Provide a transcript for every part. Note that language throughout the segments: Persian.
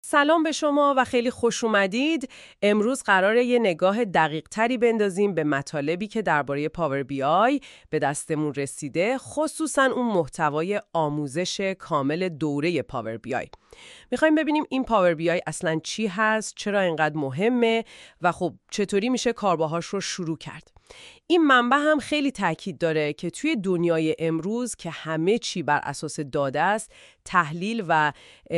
سلام به شما و خیلی خوش اومدید. امروز قراره یه نگاه دقیق تری بندازیم به مطالبی که درباره پاور بی آی به دستمون رسیده، خصوصا اون محتوای آموزش کامل دوره پاور بی آی. میخوایم ببینیم این پاور بی آی اصلاً چی هست، چرا اینقدر مهمه و خب چطوری میشه کارباهاش رو شروع کرد. این منبع هم خیلی تاکید داره که توی دنیای امروز که همه چی بر اساس داده است، تحلیل و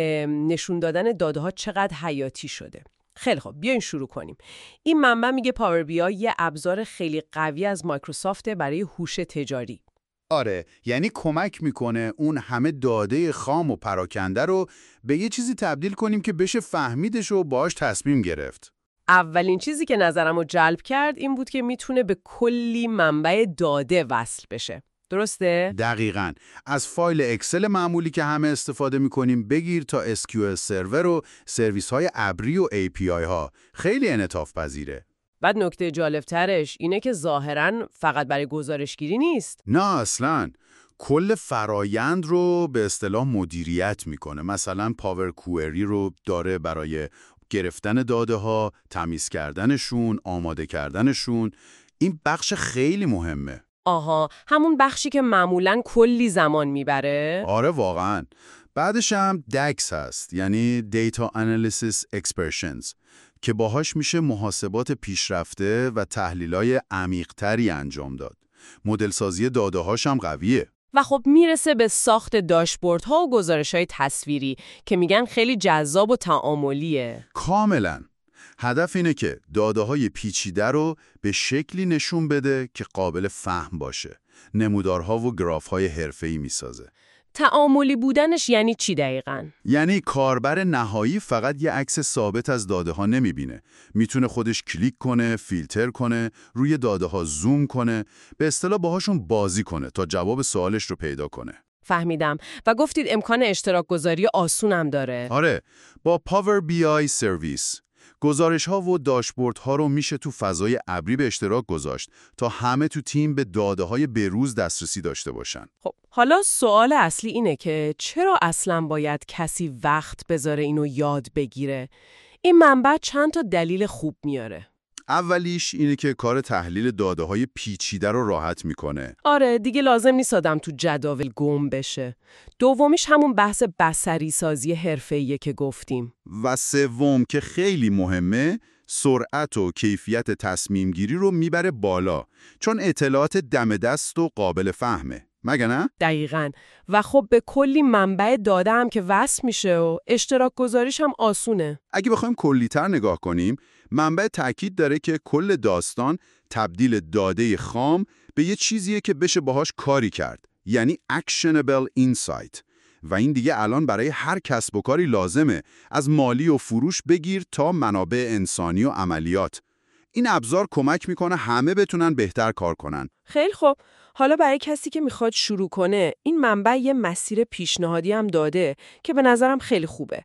نشون دادن داده ها چقدر حیاتی شده. خیلی خب بیاین شروع کنیم. این منبع میگه پاور بی آی یه ابزار خیلی قوی از مایکروسافت برای هوش تجاری. آره، یعنی کمک میکنه اون همه داده خام و پراکنده رو به یه چیزی تبدیل کنیم که بشه فهمیدش و باهاش تصمیم گرفت. اولین چیزی که نظرم رو جلب کرد این بود که میتونه به کلی منبع داده وصل بشه. درسته؟ دقیقاً. از فایل اکسل معمولی که همه استفاده میکنیم بگیر تا SQL سرور و سرویس های ابری و API ها. خیلی انعطاف پذیره. بعد نکته جالبترش اینه که ظاهراً فقط برای گزارشگیری نیست. نه اصلاً. کل فرایند رو به اصطلاح مدیریت میکنه. مثلا پاور کوئری رو داره برای گرفتن داده ها، تمیز کردنشون، آماده کردنشون. این بخش خیلی مهمه. آها، همون بخشی که معمولاً کلی زمان میبره؟ آره واقعاً. بعدش هم DAX هست، یعنی Data Analysis Expressions، که باهاش میشه محاسبات پیشرفته و تحلیلای عمیق‌تری انجام داد. مدل سازی داده هاش هم قویه. و خب میرسه به ساخت داشبوردها و گزارش‌های تصویری که میگن خیلی جذاب و تعاملیه. کاملاً. هدف اینه که داده‌های پیچیده رو به شکلی نشون بده که قابل فهم باشه. نمودارها و گراف‌های حرفه‌ای میسازه. تعاملی بودنش یعنی چی دقیقاً؟ یعنی کاربر نهایی فقط یه عکس ثابت از داده‌ها نمیبینه. میتونه خودش کلیک کنه، فیلتر کنه، روی داده‌ها زوم کنه، به اصطلاح باهاشون بازی کنه تا جواب سوالش رو پیدا کنه. فهمیدم. و گفتید امکان اشتراک گذاری آسونم داره. آره، با پاور بی آی سرویس گزارش‌ها و داشبوردها رو میشه تو فضای ابری به اشتراک گذاشت تا همه تو تیم به داده‌های بروز دسترسی داشته باشن. خب حالا سوال اصلی اینه که چرا اصلاً باید کسی وقت بذاره اینو یاد بگیره؟ این منبع چند تا دلیل خوب میاره. اولیش اینه که کار تحلیل داده‌های پیچیده رو راحت میکنه. آره، دیگه لازم نیست آدم تو جداول گم بشه. دومیش همون بحث بصری سازی حرفه‌ایه که گفتیم. و سوم که خیلی مهمه، سرعت و کیفیت تصمیم گیری رو میبره بالا، چون اطلاعات دم دست و قابل فهمه. مگه نه؟ دقیقاً. و خب به کلی منبع داده هم که وصل میشه و اشتراک گذاریش هم آسونه. اگه بخوایم کلی‌تر نگاه کنیم، منبع تأکید داره که کل داستان تبدیل داده خام به یه چیزیه که بشه باهاش کاری کرد، یعنی actionable insight. و این دیگه الان برای هر کسب و کاری لازمه، از مالی و فروش بگیر تا منابع انسانی و عملیات. این ابزار کمک میکنه همه بتونن بهتر کار کنن. خیلی خوب. حالا برای کسی که میخواد شروع کنه، این منبع یه مسیر پیشنهادی هم داده که به نظرم خیلی خوبه.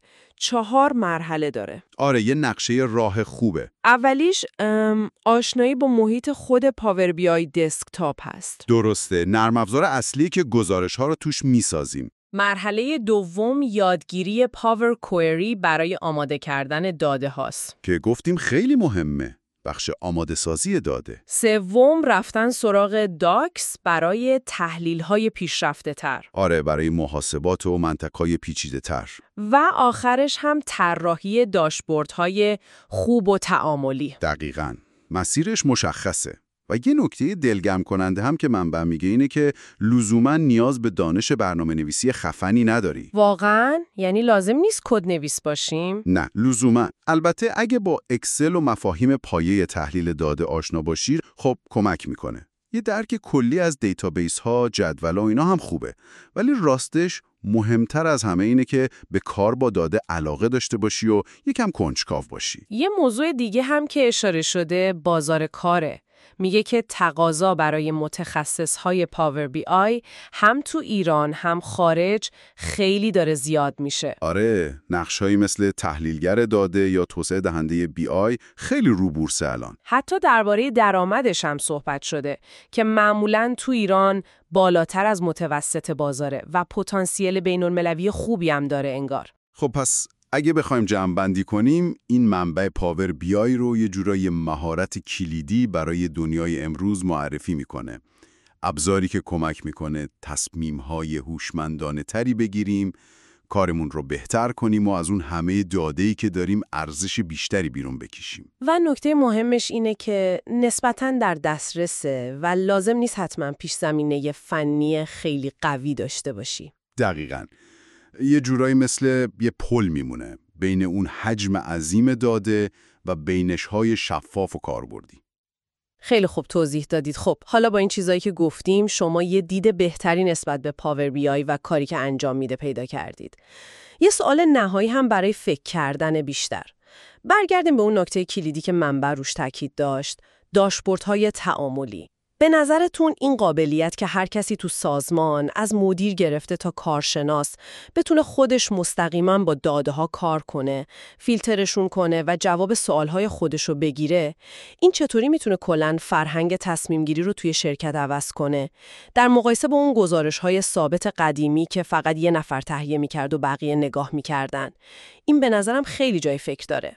4 مرحله داره. آره، یه نقشه راه خوبه. اولیش آشنایی با محیط خود پاور بی آی دسکتاپ هست. درسته، نرم افزار اصلی که گزارش ها رو توش میسازیم. مرحله دوم یادگیری پاور کوئری برای آماده کردن داده هاست. که گفتیم خیلی مهمه. بخش آماده سازی داده. سوم رفتن سراغ داکس برای تحلیل های پیشرفته تر. آره، برای محاسبات و منطقهای پیچیده تر. و آخرش هم طراحی داشبورد های خوب و تعاملی. دقیقاً. مسیرش مشخصه. و یه نکته دلگرم کننده هم که منبع میگه اینه که لزوماً نیاز به دانش برنامه‌نویسی خفنی نداری. واقعاً؟ یعنی لازم نیست کد نویس باشیم؟ نه، لزوماً. البته اگه با اکسل و مفاهیم پایه تحلیل داده آشنا باشی، خب کمک میکنه. یه درک کلی از دیتابیس ها، جدول و اینا هم خوبه. ولی راستش مهمتر از همه اینه که به کار با داده علاقه داشته باشی و یکم کنجکاو باشی. یه موضوع دیگه هم که اشاره شده بازار کاره. میگه که تقاضا برای متخصصهای پاور بی آی هم تو ایران هم خارج خیلی داره زیاد میشه. آره، نقش‌هایی مثل تحلیلگر داده یا توسعه دهنده بی آی خیلی رو بورسه الان. حتی درباره درآمدش هم صحبت شده که معمولاً تو ایران بالاتر از متوسط بازاره و پتانسیل بین‌المللی خوبی هم داره انگار. خب پس اگه بخوایم جمع‌بندی کنیم، این منبع پاور بیای رو یه جورای مهارت کلیدی برای دنیای امروز معرفی میکنه. ابزاری که کمک میکنه تصمیم‌های هوشمندانه تری بگیریم، کارمون رو بهتر کنیم و از اون همه داده‌ای که داریم ارزش بیشتری بیرون بکشیم. و نکته مهمش اینه که نسبتاً در دسترسه و لازم نیست حتما پیش زمینه فنی خیلی قوی داشته باشی. دقیقاً. یه جورایی مثل یه پل میمونه بین اون حجم عظیم داده و بینش‌های شفاف و کاربردی. خیلی خوب توضیح دادید. خب حالا با این چیزایی که گفتیم شما یه دید بهتری نسبت به پاور بی آی و کاری که انجام میده پیدا کردید. یه سوال نهایی هم برای فکر کردن بیشتر. برگردیم به اون نکته کلیدی که منبع روش تاکید داشت، داشبوردهای تعاملی. به نظرتون این قابلیت که هر کسی تو سازمان از مدیر گرفته تا کارشناس بتونه خودش مستقیما با داده‌ها کار کنه، فیلترشون کنه و جواب سوالهای خودشو بگیره، این چطوری میتونه کلاً فرهنگ تصمیم گیری رو توی شرکت عوض کنه؟ در مقایسه با اون گزارش‌های ثابت قدیمی که فقط یه نفر تهیه می‌کرد و بقیه نگاه می‌کردن. این به نظرم خیلی جای فکر داره.